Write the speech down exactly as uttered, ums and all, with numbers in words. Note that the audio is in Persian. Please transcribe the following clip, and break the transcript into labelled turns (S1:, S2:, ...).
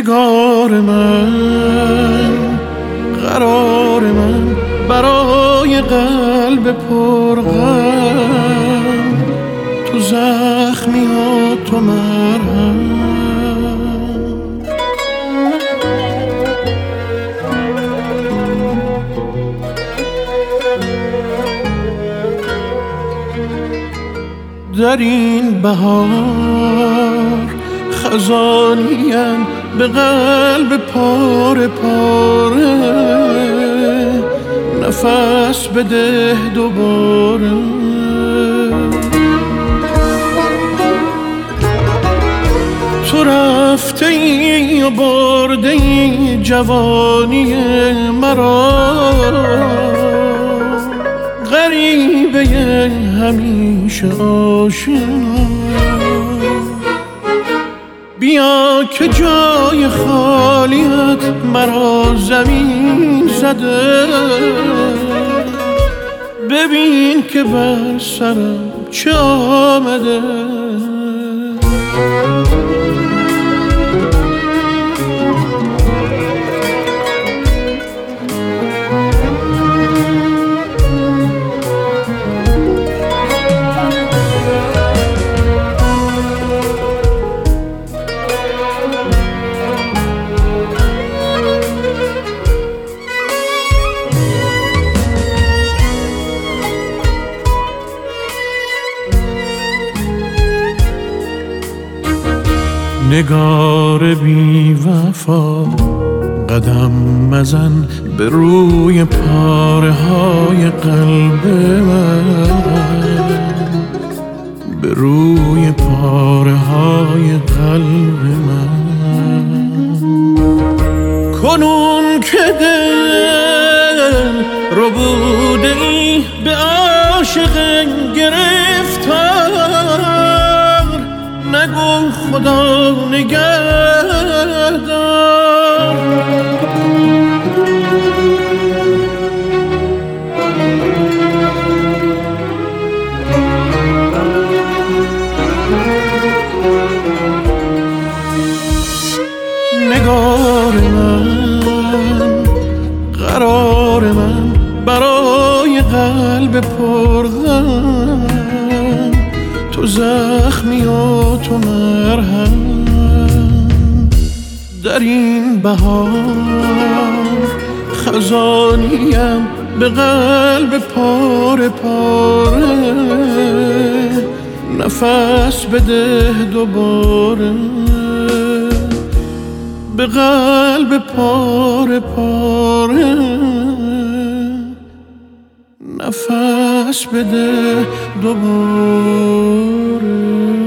S1: نگار من، قرار من، برای قلب پرغم، تو زخمی ها تو مرهم. در این بهار خزانیم به قلب پاره پاره، نفس بده دوباره. تو رفته ای و برده ای جوانی مرا، غریبه همیشه آشنا. بیا که جای خالیت مرا زمین زده، ببین که بر سرم چه آمده. نگار بی وفا قدم مزن به روی پاره های قلب من، به روی پاره های قلب من. کنون که دل رو بوده ای به عاشق گرفتار، نگو خدا نگهدار. نگار من، قرار من، برای قلب پرغم، تو زخمی و تو مرهم. در این بهار خزانیم به قلب پاره پاره، نفس بده دوباره. به قلب پاره پاره نفس بده دوباره.